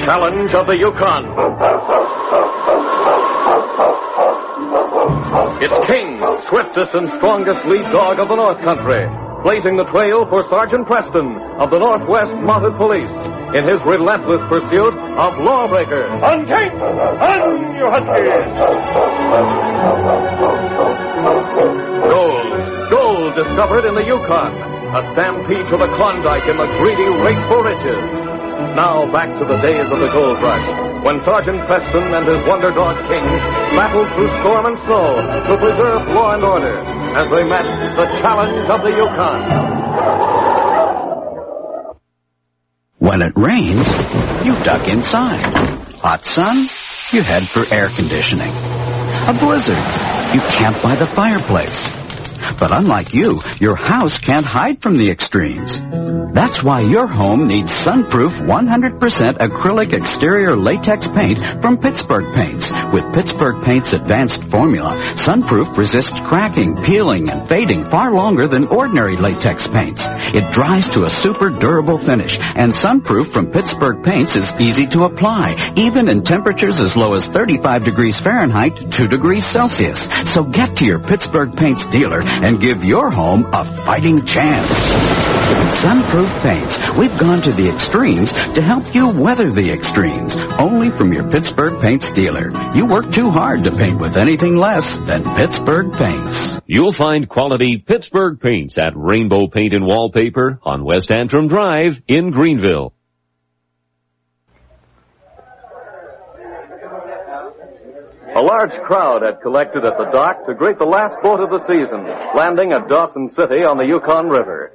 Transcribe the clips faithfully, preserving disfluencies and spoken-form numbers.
Challenge of the Yukon. It's King, swiftest and strongest lead dog of the North Country, blazing the trail for Sergeant Preston of the Northwest Mounted Police in his relentless pursuit of lawbreakers. On King! On, you huskies! Gold, gold discovered in the Yukon. A stampede to the Klondike in the greedy race for riches. Now back to the days of the gold rush, when Sergeant Preston and his wonder dog King battled through storm and snow to preserve law and order as they met the challenge of the Yukon. When it rains, you duck inside. Hot sun, you head for air conditioning. A blizzard, you camp by the fireplace. But unlike you, your house can't hide from the extremes. That's why your home needs sunproof one hundred percent acrylic exterior latex paint from Pittsburgh Paints. With Pittsburgh Paints' advanced formula, sunproof resists cracking, peeling, and fading far longer than ordinary latex paints. It dries to a super durable finish, and sunproof from Pittsburgh Paints is easy to apply, even in temperatures as low as thirty-five degrees Fahrenheit, two degrees Celsius. So get to your Pittsburgh Paints dealer and give your home a fighting chance. Sunproof Paints. We've gone to the extremes to help you weather the extremes. Only from your Pittsburgh Paints dealer. You work too hard to paint with anything less than Pittsburgh Paints. You'll find quality Pittsburgh Paints at Rainbow Paint and Wallpaper on West Antrim Drive in Greenville. A large crowd had collected at the dock to greet the last boat of the season, landing at Dawson City on the Yukon River.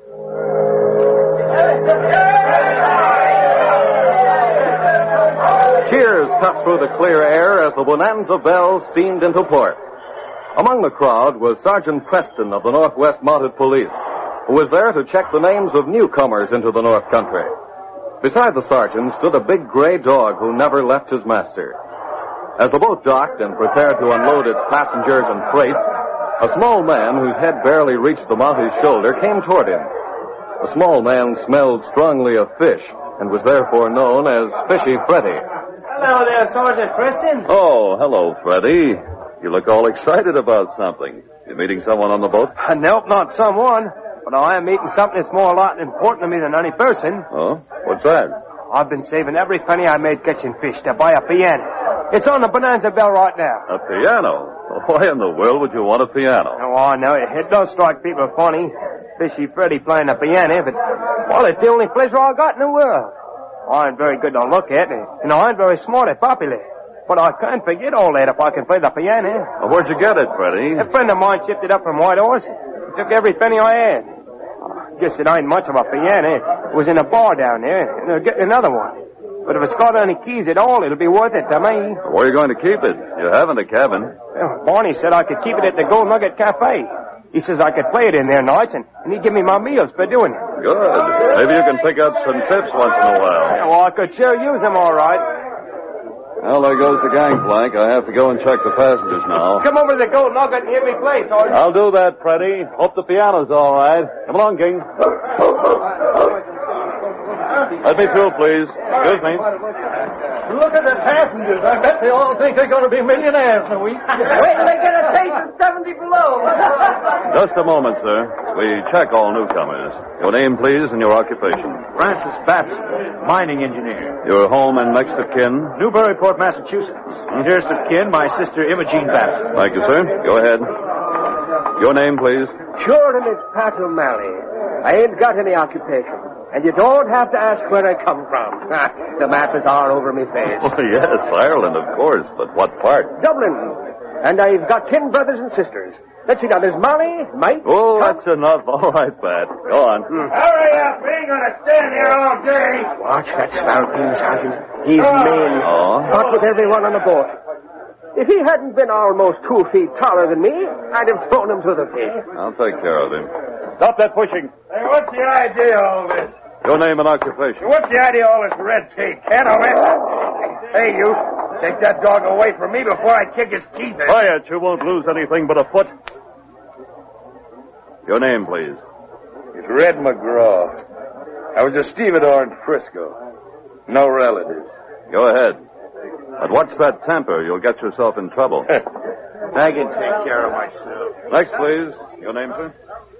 Cheers cut through the clear air as the Bonanza Belle steamed into port. Among the crowd was Sergeant Preston of the Northwest Mounted Police, who was there to check the names of newcomers into the North Country. Beside the sergeant stood a big gray dog who never left his master. As the boat docked and prepared to unload its passengers and freight, a small man whose head barely reached the Mounty's shoulder came toward him. The small man smelled strongly of fish and was therefore known as Fishy Freddy. Hello there, Sergeant Preston. Oh, hello, Freddy. You look all excited about something. You meeting someone on the boat? Uh, nope, not someone. But I am meeting something that's more a lot important to me than any person. Oh? What's that? I've been saving every penny I made catching fish to buy a piano. It's on the Bonanza Belle right now. A piano? Why in the world would you want a piano? Oh, I know. It, it does strike people funny. Fishy Freddy playing the piano, but, well, it's the only pleasure I got in the world. I ain't very good to look at, and I ain't very smart or popular. But I can't forget all that if I can play the piano. Well, where'd you get it, Freddy? A friend of mine shipped it up from Whitehorse. He took every penny I had. I guess it ain't much of a piano. It was in a bar down there, and they're getting another one. But if it's got any keys at all, it'll be worth it to me. Where are you going to keep it? You haven't a cabin. Well, Barney said I could keep it at the Gold Nugget Cafe. He says I could play it in there nights, and, and he'd give me my meals for doing it. Good. Maybe you can pick up some tips once in a while. Yeah, well, I could sure use them all right. Well, there goes the gangplank. I have to go and check the passengers now. Come over to the Gold Nugget and hear me play, Sergeant. I'll do that, Freddy. Hope the piano's all right. Come along, King. Let me through, please. Excuse me. Look at the passengers. I bet they all think they're going to be millionaires in a week. Wait till they get a taste of seventy below. Just a moment, sir. We check all newcomers. Your name, please, and your occupation. Francis Babson, mining engineer. Your home and next of kin? Newburyport, Massachusetts. Nearest of kin, my sister Imogene Babson. Thank you, sir. Go ahead. Your name, please. Sure, and it's Pat O'Malley. I ain't got any occupation. And you don't have to ask where I come from. The map is all over me face. Oh, yes, Ireland, of course. But what part? Dublin. And I've got ten brothers and sisters. Let's see now, there's Molly, Mike... Oh, Tom. that's enough. All right, Pat. Go on. Hmm. Hurry up. We ain't going to stand here all day. Watch that Spalpeen, Sergeant. He's mean. Oh? Not with everyone on the boat. If he hadn't been almost two feet taller than me, I'd have thrown him to the fish. I'll take care of him. Stop that pushing. Hey, what's the idea of all this? Your name and occupation. What's the idea of all this red tape? Can't I let... Hey, you. Take that dog away from me before I kick his teeth in. Quiet. You won't lose anything but a foot. Your name, please. It's Red McGraw. I was a stevedore in Frisco. No relatives. Go ahead. But watch that temper. You'll get yourself in trouble. I can take care of myself. Next, please. Your name, sir?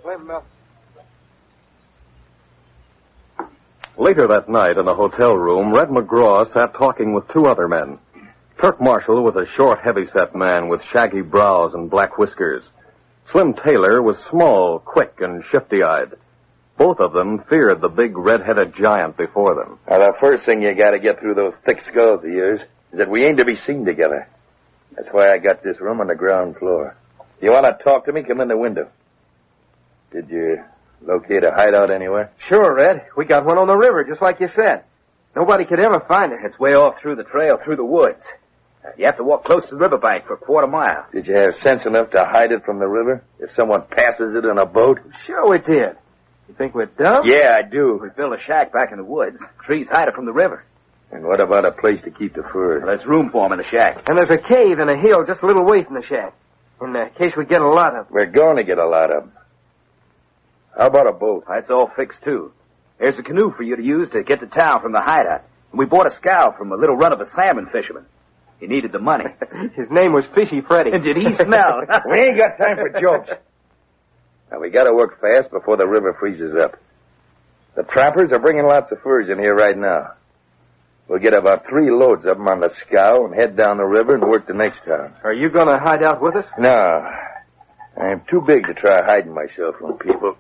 Later that night in a hotel room, Red McGraw sat talking with two other men. Turk Marshall was a short, heavy-set man with shaggy brows and black whiskers. Slim Taylor was small, quick, and shifty-eyed. Both of them feared the big red-headed giant before them. Now, the first thing you gotta get through those thick skulls of yours is that we ain't to be seen together. That's why I got this room on the ground floor. If you want to talk to me, come in the window. Did you locate a hideout anywhere? Sure, Red. We got one on the river, just like you said. Nobody could ever find it. It's way off through the trail, through the woods. Uh, you have to walk close to the riverbank for a quarter mile. Did you have sense enough to hide it from the river if someone passes it in a boat? Sure we did. You think we're dumb? Yeah, I do. We built a shack back in the woods. Trees hide it from the river. And what about a place to keep the furs? Well, there's room for 'em in the shack. And there's a cave in a hill just a little way from the shack. In uh, case we get a lot of them. We're going to get a lot of them. How about a boat? That's all fixed, too. There's a canoe for you to use to get to town from the hideout. We bought a scow from a little run of a salmon fisherman. He needed the money. His name was Fishy Freddy. And did he smell? We ain't got time for jokes. Now, we got to work fast before the river freezes up. The trappers are bringing lots of furs in here right now. We'll get about three loads of them on the scow and head down the river and work the next town. Are you going to hide out with us? No. I'm too big to try hiding myself from people.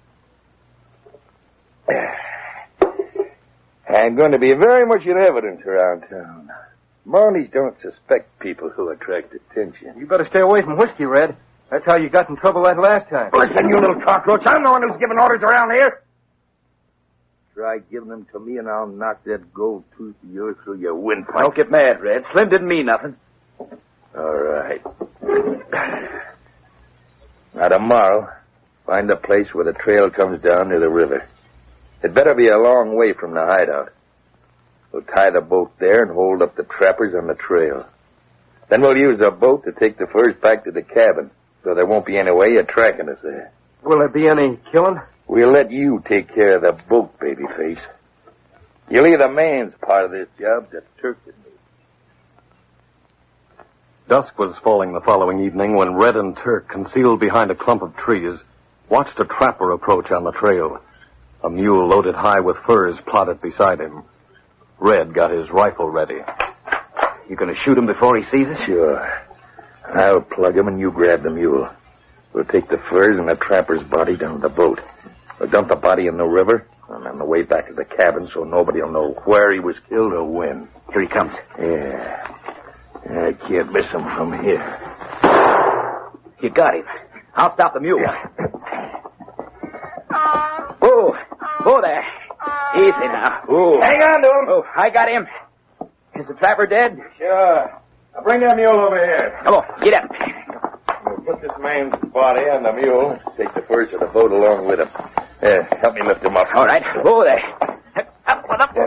I'm going to be very much in evidence around town. Mounties don't suspect people who attract attention. You better stay away from whiskey, Red. That's how you got in trouble that last time. Listen, you little cockroach. I'm the one who's giving orders around here. Try giving them to me, and I'll knock that gold tooth of yours through your windpipe. Don't get mad, Red. Slim didn't mean nothing. All right. Now, tomorrow, find a place where the trail comes down to the river. It better be a long way from the hideout. We'll tie the boat there and hold up the trappers on the trail. Then we'll use a boat to take the furs back to the cabin, so there won't be any way of tracking us there. Will there be any killing? We'll let you take care of the boat, babyface. You leave the man's part of this job to Turk and me. Dusk was falling the following evening when Red and Turk, concealed behind a clump of trees, watched a trapper approach on the trail. A mule loaded high with furs plodded beside him. Red got his rifle ready. You gonna shoot him before he sees us? Sure. I'll plug him and you grab the mule. We'll take the furs and the trapper's body down to the boat. We'll dump the body in the river, and on the way back to the cabin so nobody will know where he was killed or when. Here he comes. Yeah. I can't miss him from here. You got him. I'll stop the mule. Oh, oh there. Easy now. Oh. Hang on to him. Oh, I got him. Is the trapper dead? Sure. Now bring that mule over here. Come on, get up. We'll put this man's body on the mule. Take the furs of the boat along with him. Here, help me lift him up. All right. Oh, there. Up, one up.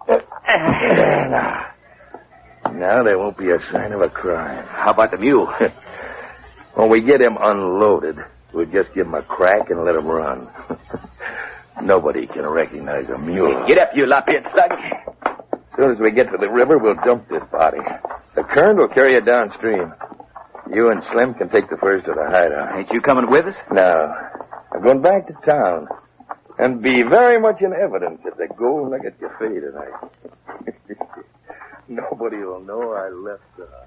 Now, now there won't be a sign of a crime. How about the mule? When we get him unloaded, we'll just give him a crack and let him run. Nobody can recognize a mule. Get up, you lop-eared slug. As soon as we get to the river, we'll dump this body. The current will carry it downstream. You and Slim can take the furs to the hideout. Ain't you coming with us? No. I'm going back to town and be very much in evidence at the gold nugget cafe tonight. Nobody will know I left the house.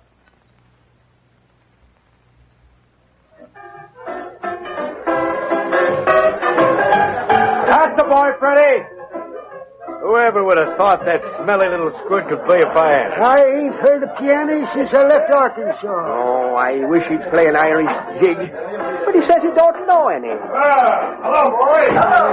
That's the boy, Freddy. Whoever would have thought that smelly little squid could play a piano? I ain't heard a piano since I left Arkansas. Oh, I wish he'd play an Irish jig. But he says he don't know any. Ah, hello, boy.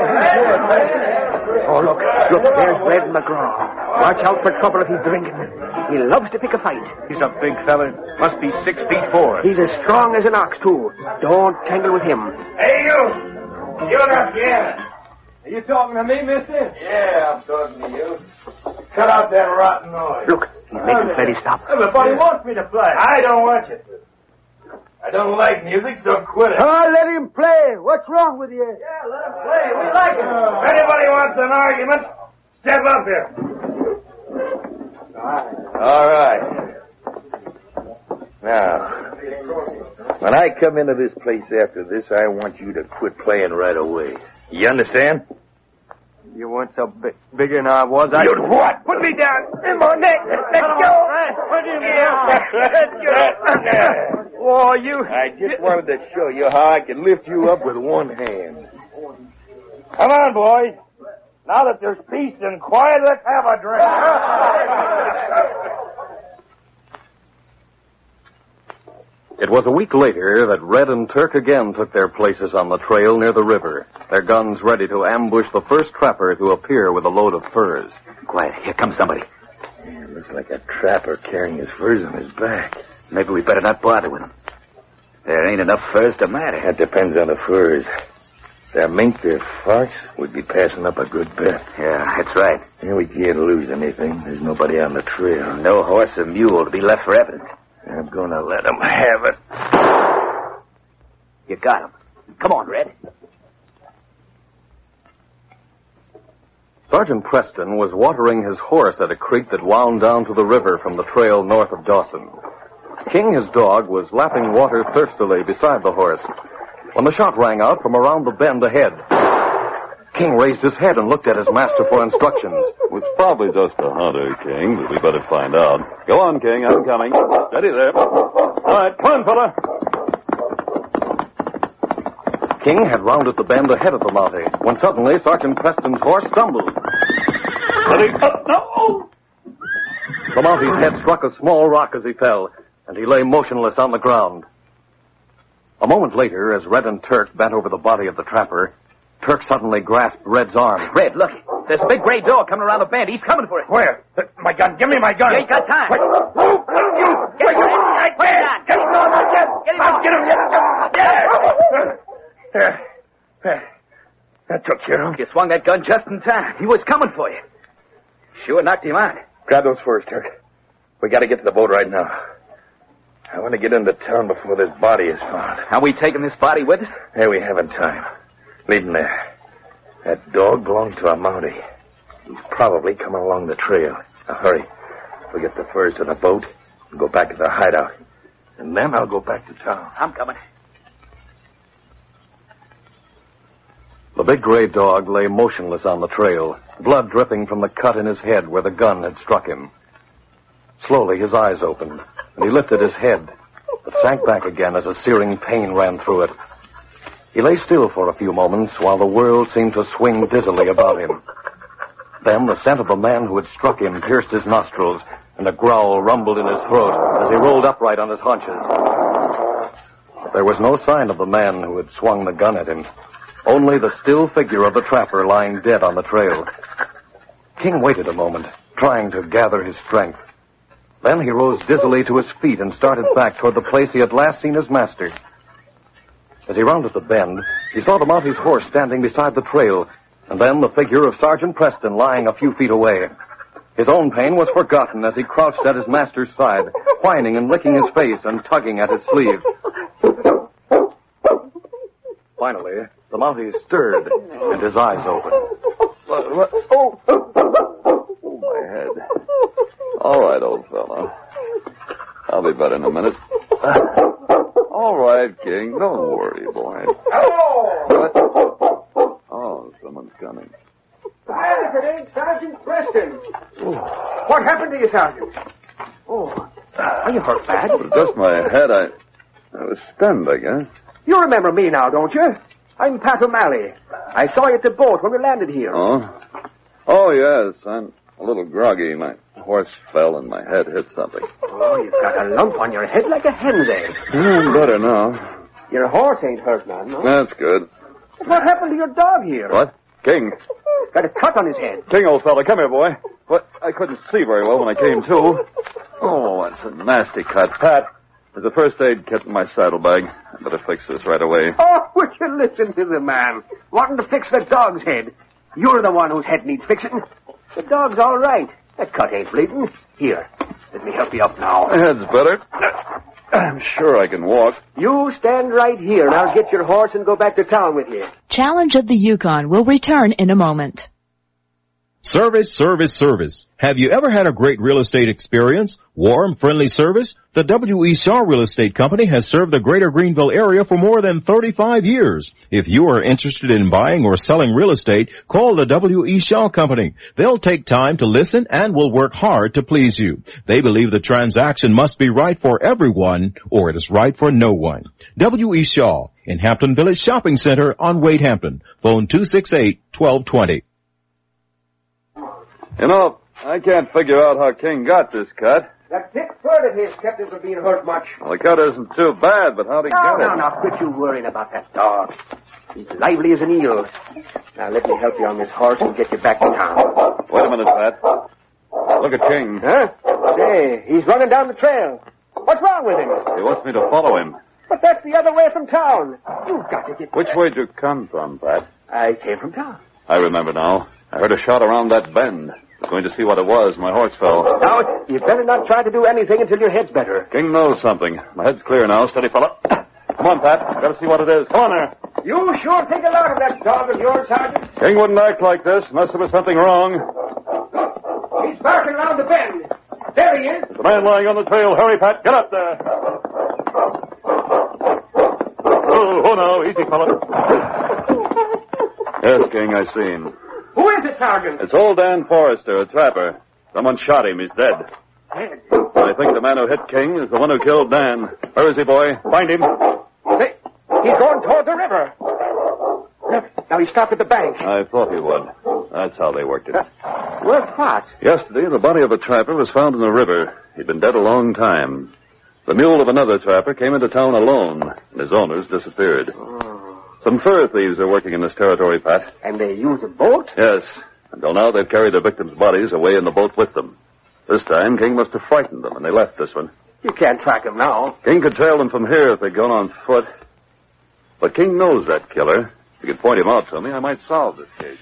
Oh, look. Look, there's Red McGraw. Watch out for trouble if he's drinking. He loves to pick a fight. He's a big fella. Must be six feet four. He's as strong as an ox, too. Don't tangle with him. Hey, you. You're not piano. Are you talking to me, mister? Yeah, I'm talking to you. Cut out that rotten noise. Look, he's making Freddy stop. Everybody wants me to play. I don't want you to. I don't like music, so quit it. Oh, let him play. What's wrong with you? Yeah, let him play. We like it. If anybody wants an argument, step up here. All right. Now, when I come into this place after this, I want you to quit playing right away. You understand? You weren't so big, bigger than I was. I... You what? Put me down. In my neck. Let's go. Put him down. Let's go. Oh, you... I just wanted to show you how I can lift you up with one hand. Come on, boys. Now that there's peace and quiet, let's have a drink. It was a week later that Red and Turk again took their places on the trail near the river, their guns ready to ambush the first trapper to appear with a load of furs. Quiet. Here comes somebody. Yeah, looks like a trapper carrying his furs on his back. Maybe we better not bother with him. There ain't enough furs to matter. That depends on the furs. Their mink, their fox, would be passing up a good bet. Yeah, that's right. Yeah, we can't lose anything. There's nobody on the trail. No horse or mule to be left for evidence. I'm going to let them have it. You got him. Come on, Red. Sergeant Preston was watering his horse at a creek that wound down to the river from the trail north of Dawson. King, his dog, was lapping water thirstily beside the horse when the shot rang out from around the bend ahead. King raised his head and looked at his master for instructions. It's probably just a hunter, King, but we better find out. Go on, King. I'm coming. Steady there. All right, come on, fella. King had rounded the bend ahead of the Mountie when suddenly Sergeant Preston's horse stumbled. Steady. Oh, no! The Mountie's head struck a small rock as he fell, and he lay motionless on the ground. A moment later, as Red and Turk bent over the body of the trapper, Turk suddenly grasped Red's arm. Red, look. There's a big gray dog coming around the bend. He's coming for it. Where? My gun. Give me my gun. You ain't got time. Wait. You. Get him, Red. Put it on. Get him on. Get him on. Get him. Get him. There. That took care of him. You swung that gun just in time. He was coming for you. Sure knocked him out. Grab those first, Turk. We got to get to the boat right now. I want to get into town before this body is found. Are we taking this body with us? Hey, we haven't time. Leave him there. That dog belonged to a Mountie. He's probably coming along the trail. Now, hurry. We'll get the furs to the boat and go back to the hideout. And then I'll go back to town. I'm coming. The big gray dog lay motionless on the trail, blood dripping from the cut in his head where the gun had struck him. Slowly, his eyes opened, and he lifted his head, but sank back again as a searing pain ran through it. He lay still for a few moments while the world seemed to swing dizzily about him. Then the scent of the man who had struck him pierced his nostrils, and a growl rumbled in his throat as he rolled upright on his haunches. But there was no sign of the man who had swung the gun at him, only the still figure of the trapper lying dead on the trail. King waited a moment, trying to gather his strength. Then he rose dizzily to his feet and started back toward the place he had last seen his master. As he rounded the bend, he saw the Mountie's horse standing beside the trail, and then the figure of Sergeant Preston lying a few feet away. His own pain was forgotten as he crouched at his master's side, whining and licking his face and tugging at his sleeve. Finally, the Mountie stirred, and his eyes opened. What, what? Oh. oh, my head. All right, old fellow. I'll be better in a minute. All right, King. Don't worry, boy. What? Oh, someone's coming. Well, if it ain't Sergeant Preston. Oh. What happened to you, Sergeant? Oh, are you hurt bad? It was just my head. I, I was stunned, I guess. You remember me now, don't you? I'm Pat O'Malley. I saw you at the boat when we landed here. Oh? Oh, yes. I'm a little groggy. My horse fell and my head hit something. Oh, you've got a lump on your head like a hen's egg. I'm better now. Your horse ain't hurt now, no? That's good. What happened to your dog here? What? King. Got a cut on his head. King, old fella, come here, boy. What? I couldn't see very well when I came to. Oh, that's a nasty cut. Pat, there's a first aid kit in my saddlebag. I better fix this right away. Oh, would you listen to the man? Wanting to fix the dog's head. You're the one whose head needs fixing. The dog's all right. That cut ain't bleeding. Here, let me help you up now. My head's better. I'm sure I can walk. You stand right here, and I'll get your horse and go back to town with you. Challenge of the Yukon will return in a moment. Service, service, service. Have you ever had a great real estate experience? Warm, friendly service? The W E. Shaw Real Estate Company has served the greater Greenville area for more than thirty-five years. If you are interested in buying or selling real estate, call the W E. Shaw Company. They'll take time to listen and will work hard to please you. They believe the transaction must be right for everyone or it is right for no one. W E. Shaw in Hampton Village Shopping Center on Wade Hampton. Phone two six eight, one two two zero. You know, I can't figure out how King got this cut. That thick fur of his kept him from being hurt much. Well, the cut isn't too bad, but how'd he no, get no, it? No, no, quit you worrying about that dog. He's lively as an eel. Now, let me help you on this horse and get you back to town. Wait a minute, Pat. Look at King. Huh? Say, he's running down the trail. What's wrong with him? He wants me to follow him. But that's the other way from town. You've got to get... Which way did you come from, Pat? I came from town. I remember now. I heard a shot around that bend. I was going to see what it was. My horse fell. Now, you'd better not try to do anything until your head's better. King knows something. My head's clear now. Steady, fella. Come on, Pat. Gotta see what it is. Come on there. You sure think a lot of that dog of yours, Sergeant. King wouldn't act like this unless there was something wrong. He's barking around the bend. There he is. There's a man lying on the trail. Hurry, Pat. Get up there. Oh, oh no. Easy, fella. Yes, King, I seen. Who is it, Sergeant? It's old Dan Forrester, a trapper. Someone shot him. He's dead. Dead? I think the man who hit King is the one who killed Dan. Where is he, boy? Find him. They, he's going toward the river. Now he stopped at the bank. I thought he would. That's how they worked it. Uh, worked what? Yesterday, the body of a trapper was found in the river. He'd been dead a long time. The mule of another trapper came into town alone, and his owners disappeared. Oh. Some fur thieves are working in this territory, Pat. And they use a boat? Yes. Until now, they've carried their victims' bodies away in the boat with them. This time, King must have frightened them, and they left this one. You can't track them now. King could trail them from here if they'd gone on foot. But King knows that killer. If you could point him out to me, I might solve this case.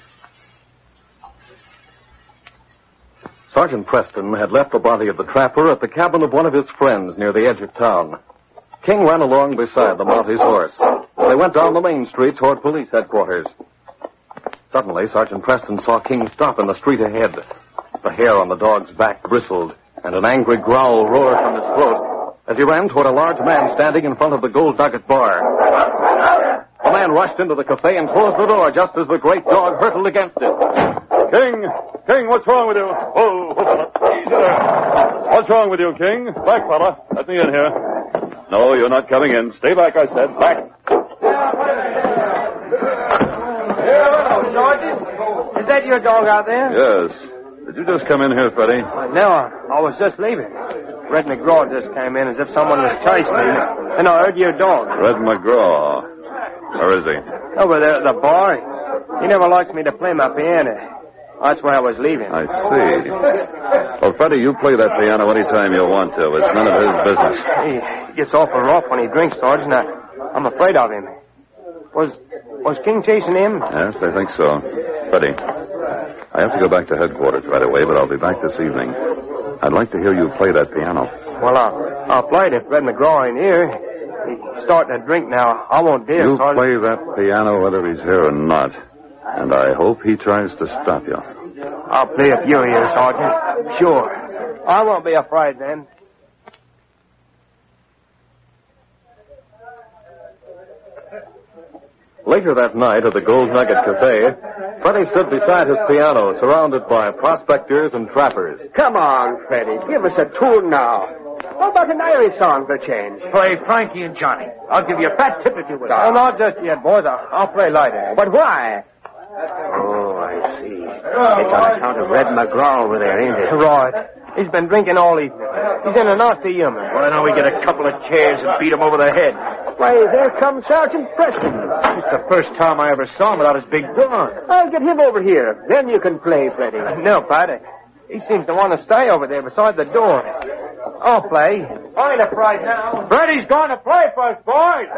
Sergeant Preston had left the body of the trapper at the cabin of one of his friends near the edge of town. King ran along beside the Mounties' horse. They went down the main street toward police headquarters. Suddenly, Sergeant Preston saw King stop in the street ahead. The hair on the dog's back bristled, and an angry growl roared from his throat as he ran toward a large man standing in front of the Gold Nugget bar. The man rushed into the cafe and closed the door just as the great dog hurtled against it. King! King, what's wrong with you? Whoa, whoa, easy there. What's wrong with you, King? Back, fella. Let me in here. No, you're not coming in. Stay back, I said. Back. Hello, Sergeant. Is that your dog out there? Yes. Did you just come in here, Freddie? Uh, no, I, I was just leaving. Red McGraw just came in as if someone was chasing me, and I heard your dog. Red McGraw. Where is he? Over there at the bar. He never likes me to play my piano. That's where I was leaving. I see. Well, Freddie, you play that piano any time you want to. It's none of his business. He gets awful rough when he drinks, Sergeant. I, I'm afraid of him. Was was King chasing him? Yes, I think so. Freddie, I have to go back to headquarters right away, but I'll be back this evening. I'd like to hear you play that piano. Well, I'll, I'll play it if Red McGraw ain't here. He's starting to drink now. I won't dare, You Sergeant. play that piano whether he's here or not. And I hope he tries to stop you. I'll play if you're here, Sergeant. Sure. I won't be afraid then. Later that night at the Gold Nugget Cafe, Freddie stood beside his piano, surrounded by prospectors and trappers. Come on, Freddie. Give us a tune now. How about an Irish song for a change? Play Frankie and Johnny. I'll give you a fat tip if you will. Oh, not just yet, boys. I'll, I'll play later. But why? Oh, I see. It's on account of Red McGraw over there, ain't it? Right. He's been drinking all evening. He's in a nasty humor. Why don't we get a couple of chairs and beat him over the head? Why, there comes Sergeant Preston. It's the first time I ever saw him without his big gun. I'll get him over here. Then you can play, Freddie. No, Pat. He seems to want to stay over there beside the door. I'll play. I ain't afraid now. Freddie's going to play first, boys.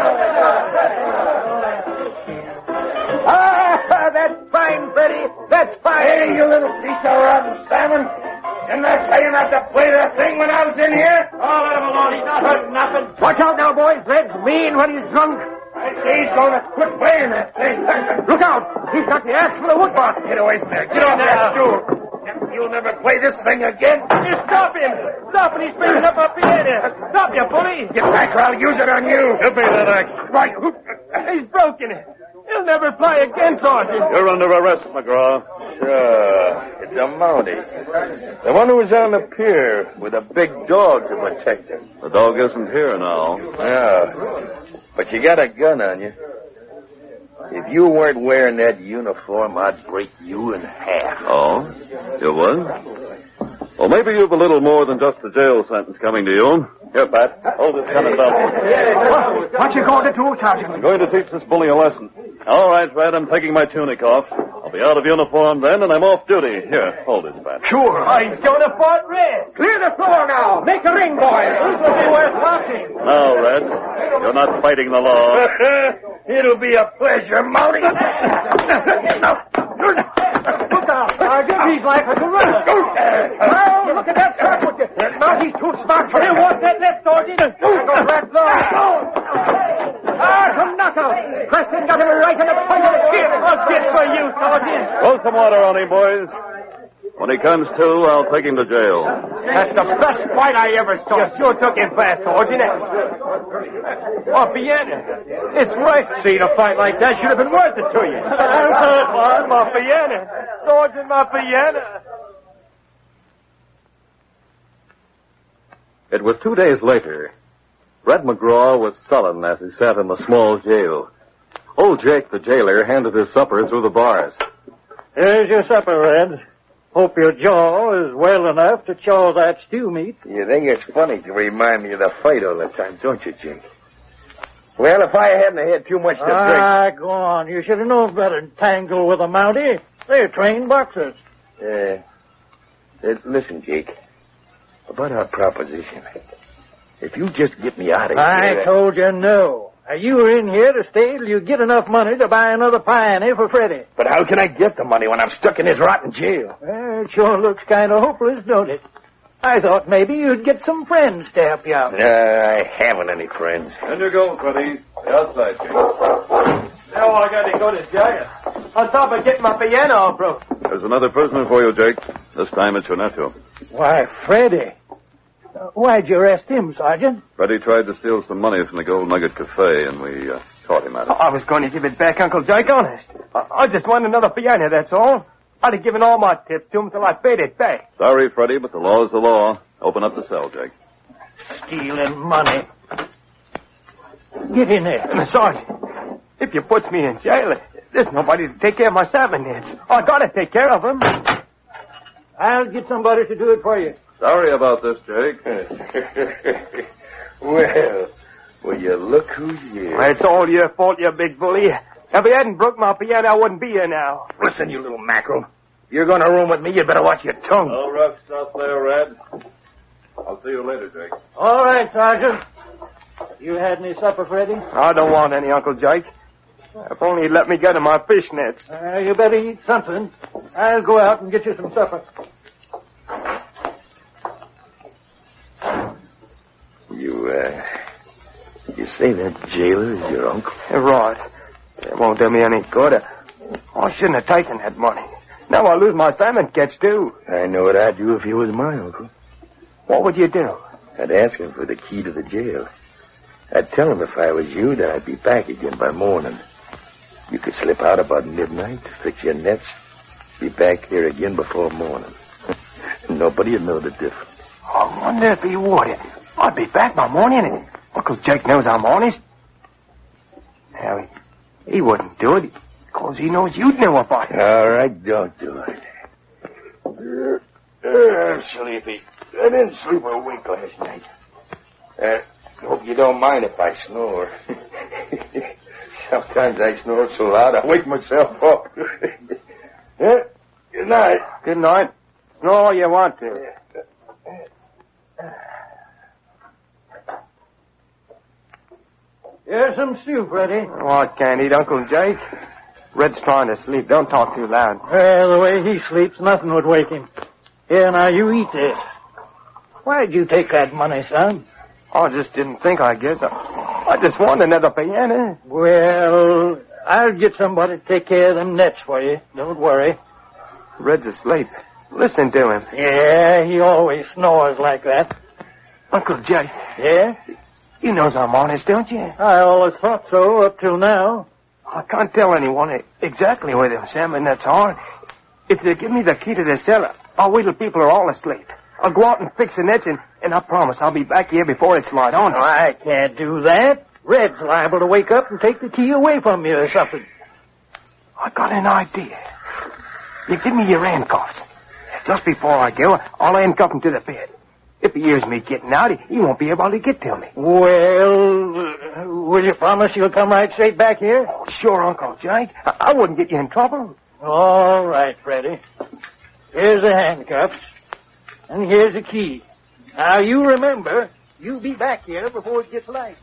Ah, that's fine, Freddie. That's fine. Hey, you little piece of rotten salmon. Didn't I tell you not to play that thing when I was in here? Oh, let him alone. He's not hurting nothing. Watch out now, boys. Red's mean when he's drunk. He's going to quit playing that thing. Look out! He's got the axe for the wood box. Get away from there. Get on that stool. You'll never play this thing again. You stop him! Stop him! He's picking up my piano. Stop, you bully! Get back or I'll use it on you. Give me that axe. Right. He's broken it. He'll never play again, Sergeant. You're under arrest, McGraw. Sure. It's a Mountie. The one who was on the pier with a big dog to protect him. The dog isn't here now. Yeah. But you got a gun on you. If you weren't wearing that uniform, I'd break you in half. Oh? You would? Well, maybe you've a little more than just a jail sentence coming to you. Here, Pat. Hold this gun and belt. What you going to do, Sergeant? I'm going to teach this bully a lesson. All right, Red, I'm taking my tunic off. I'll be out of uniform then, and I'm off duty. Here, hold it, Pat. Sure. Oh, he's going to fight Red. Clear the floor now. Make a ring, boys. This will be worth watching. Now, Red, you're not fighting the law. It'll be a pleasure, Mountie. Look out, Sergeant. He's like a gorilla. Oh, look at that trap with you. Mountie's too smart for him. Watch that left, Sergeant. Go right long. Ah, some knockout. Preston got him right in the point of the chin. I'll get for you, Sergeant. Throw some water on him, boys. When he comes to, I'll take him to jail. That's the best fight I ever saw. You sure took him fast, Sergeant. Oh, Piana. It's right. See, a fight like that should have been worth it to you. My Piana. Sergeant, my Piana. It was two days later. Red McGraw was sullen as he sat in the small jail. Old Jake, the jailer, handed his supper through the bars. Here's your supper, Red. Hope your jaw is well enough to chaw that stew meat. You think it's funny to remind me of the fight all the time, don't you, Jake? Well, if I hadn't had too much to drink... Ah, go on. You should have known better than tangle with a Mountie. They're trained boxers. Uh, uh, listen, Jake. About our proposition. If you just get me out of here... I told you no. Now, you were in here to stay till you get enough money to buy another Pioneer for Freddie. But how can I get the money when I'm stuck in this rotten jail? Well, it sure looks kind of hopeless, don't it? I thought maybe you'd get some friends to help you out. Uh, I haven't any friends. In you go, Freddie. The outside, Jake. Now I got to go to jail. On top of getting my piano all broke. There's another prisoner for you, Jake. This time it's your nephew. Why, Freddie. Uh, why'd you arrest him, Sergeant? Freddie tried to steal some money from the Gold Nugget Cafe, and we uh, caught him at it. I was going to give it back, Uncle Jake, honest. I, I just want another piano, that's all. I'd have given all my tips to him till I paid it back. Sorry, Freddie, but the law is the law. Open up the cell, Jake. Stealing money. Get in there. And, Sergeant, if you puts me in jail, there's nobody to take care of my salmon nets. I got to take care of them. I'll get somebody to do it for you. Sorry about this, Jake. well, will you look who's here? Well, it's all your fault, you big bully. If you hadn't broke my piano, I wouldn't be here now. Listen, you little mackerel. If you're going to room with me, you'd better watch your tongue. No rough stuff there, Red. I'll see you later, Jake. All right, Sergeant. You had any supper, Freddie? I don't want any, Uncle Jake. If only you'd let me get in my fish nets. Uh, you better eat something. I'll go out and get you some supper. You, uh, you say that jailer is your uncle? Right. It won't do me any good. I shouldn't have taken that money. Now I'll lose my salmon catch, too. I know what I'd do if he was my uncle. What would you do? I'd ask him for the key to the jail. I'd tell him if I was you that I'd be back again by morning. You could slip out about midnight, fix your nets, be back here again before morning. Nobody would know the difference. I wonder if he would. I'd be back by morning, and Uncle Jake knows I'm honest. Now, he, he wouldn't do it, because he knows you'd know about it. All right, don't do it. I'm sleepy. I didn't sleep a wink last night. I hope you don't mind if I snore. Sometimes I snore so loud I wake myself up. Yeah? Good night. Good night. Snore all you want to. Here's some stew, Freddie. Oh, I can't eat, Uncle Jake. Red's trying to sleep. Don't talk too loud. Well, the way he sleeps, nothing would wake him. Here, now, you eat this. Why'd you take that money, son? I just didn't think, I guess. I, I just want another piano. Well, I'll get somebody to take care of them nets for you. Don't worry. Red's asleep. Listen to him. Yeah, he always snores like that. Uncle Jay. Yeah? You knows I'm honest, don't you? I always thought so up till now. I can't tell anyone exactly where them salmon nets are. If they give me the key to the cellar, I'll wait till people are all asleep. I'll go out and fix the nets, and, and I promise I'll be back here before it's light on. I can't do that. Red's liable to wake up and take the key away from you or something. I got an idea. You give me your handcuffs. Just before I go, I'll handcuff him to the bed. If he hears me getting out, he won't be able to get to me. Well, uh, will you promise you'll come right straight back here? Oh, sure, Uncle Jake. I, I wouldn't get you in trouble. All right, Freddie. Here's the handcuffs. And here's the key. Now, you remember, you'll be back here before it gets light.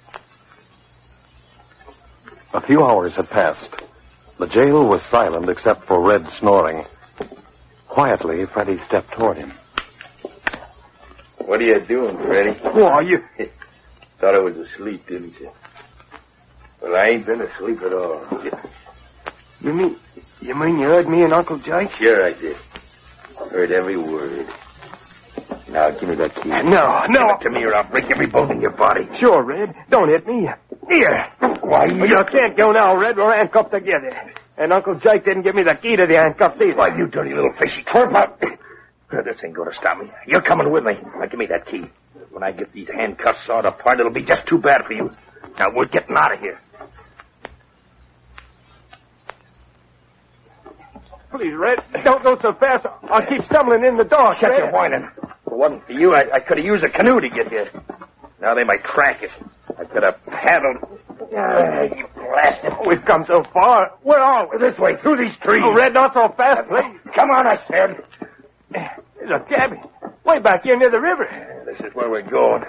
A few hours had passed. The jail was silent except for Red's snoring. Quietly, Freddie stepped toward him. What are you doing, Freddie? Who are you? Thought I was asleep, didn't you? Well, I ain't been asleep at all. You mean, you mean you heard me and Uncle Jake? Sure I did. Heard every word. Now, give me that key. No, no. Give it to me or I'll break every bone in your body. Sure, Red. Don't hit me. Here. Why, you... you can't go now, Red. We're handcuffed together. And Uncle Jake didn't give me the key to the handcuffs either. Why, you dirty little fishy twerp out. This ain't going to stop me. You're coming with me. Now, give me that key. When I get these handcuffs sawed apart, it'll be just too bad for you. Now, we're getting out of here. Please, Red, don't go so fast. I'll keep stumbling in the door. Shut your whining. If it wasn't for you, I, I could have used a canoe to get here. Now they might track us. I could have paddled. Ah, you blasted. We've come so far. Where are we? This way, through these trees. Oh, Red, not so fast, please. Come on, I said. There's a cabin. Way back here near the river. This is where we're going.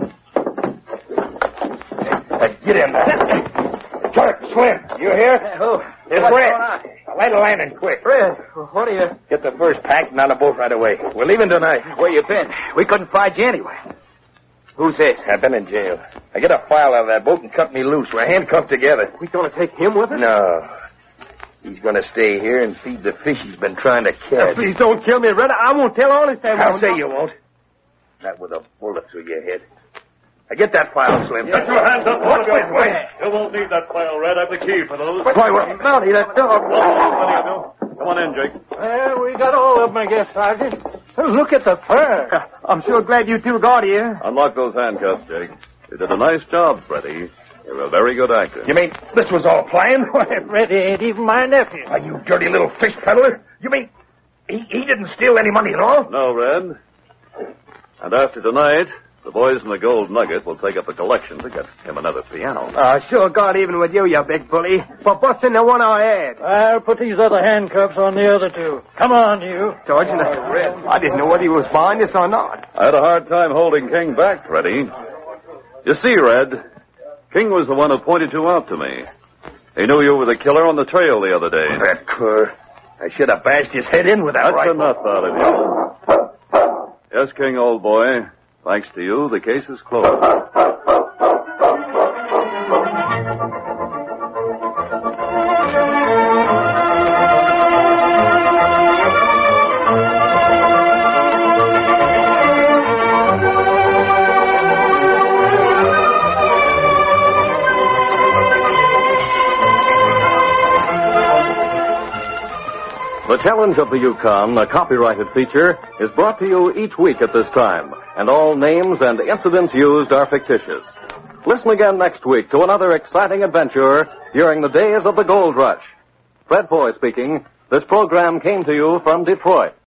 Uh, get in there. Turk, Slim, you here? Oh, it's Red. Light a lantern, quick. Red, what are you? Get the first pack and on the boat right away. We're leaving tonight. Where you been? We couldn't find you anywhere. Who's this? I've been in jail. I get a file out of that boat and cut me loose. We're handcuffed together. We gonna take him with us? No. He's gonna stay here and feed the fish he's been trying to catch. Now, please don't kill me, Red. I won't tell all his family. I'll say you won't. Not with a bullet through your head. Now get that file, Slim. Get your hands up. Watch my way. You won't need that file, Red. I have the key for those. Why, well, Mountie, that dog. Come on in, Jake. Well, we got all of them, I guess, Sergeant. Look at the fur. I'm sure glad you two got here. Unlock those handcuffs, Jake. You did a nice job, Freddie. You're a very good actor. You mean this was all planned? Why, Freddie ain't even my nephew. Are you dirty little fish peddler? You mean he, he didn't steal any money at all? No, Red. And after tonight, the boys in the Gold Nugget will take up a collection to get him another piano. I uh, sure got even with you, you big bully, for busting the one I had. I'll put these other handcuffs on the other two. Come on, you. Sergeant, oh, Red. I didn't know whether he was behind us or not. I had a hard time holding King back, Freddie. You see, Red, King was the one who pointed you out to me. He knew you were the killer on the trail the other day. That cur. I should have bashed his head in with that That's rifle. enough out of you. Yes, King, old boy. Thanks to you, the case is closed. The Challenge of the Yukon, a copyrighted feature, is brought to you each week at this time, and all names and incidents used are fictitious. Listen again next week to another exciting adventure during the days of the gold rush. Fred Foy speaking. This program came to you from Detroit.